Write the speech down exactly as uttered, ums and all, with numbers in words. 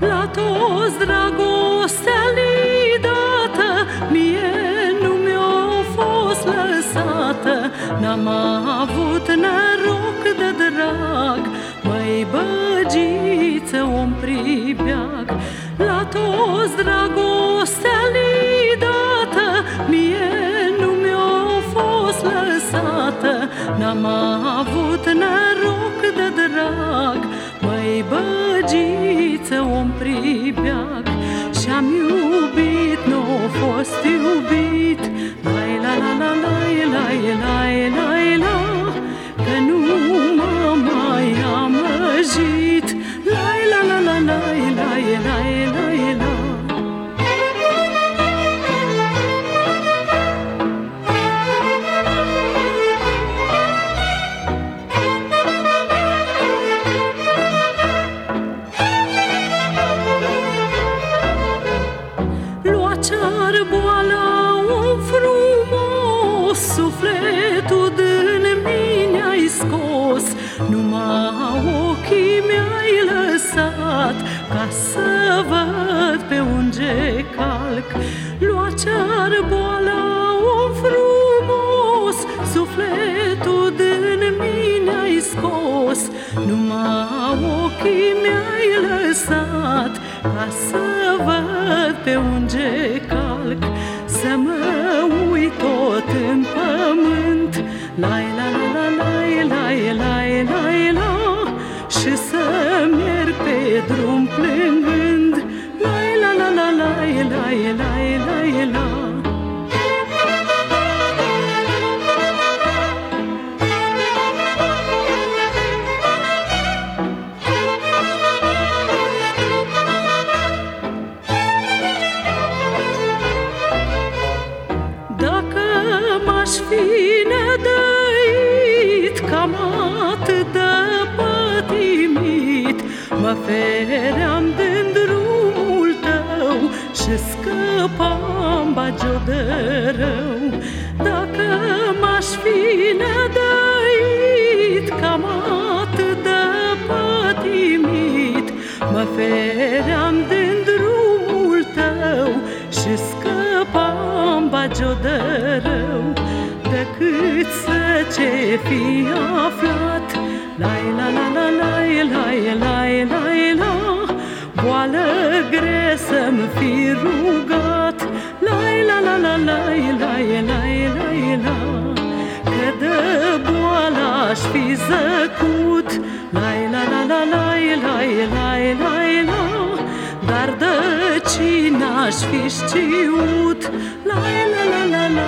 La toți dragostea li dată, mie nu mi-a fost lăsată. N-am avut noroc de drag, măi băgiță om pribeag. La toți dragostea li dată, mie nu mi-a fost lăsată. N-am avut noroc de drag, măi băgiță om pribeag. Și-am iubit, n-a fost iubit, lai la la la lai lai lai lai la, că nu mă mai amăjit, lai la la la lai lai lai lai la. Boala om frumos, sufletul din mine ai scos. Numai ochii mi-ai lăsat, ca să văd pe unde calc. Lua ce-ar boala om frumos, sufletul din mine ai scos. Numai ochii mi-ai lăsat, ca să văd pe unde calc. Să mă uit tot în pământ, lai la la la lai lai lai lai la, și să merg pe drum plângând, lai la la la lai lai lai lai la. M-aș fi nedăit, cam atât de pătimit, mă feream din drumul tău și scăpam bagio de rău. Dacă m-aș fi nedăit, cam atât de pătimit, mă feream din drumul tău și scăpam bagio de rău. Decât să ce fi aflat, lai la la la lai lai lai lai la, boală grea să-mi fi rugat, lai la la la lai lai lai lai la. Că de boală aș fi zăcut, lai la la la lai lai lai lai la, dar de cine aș fi știut, lai la la la la.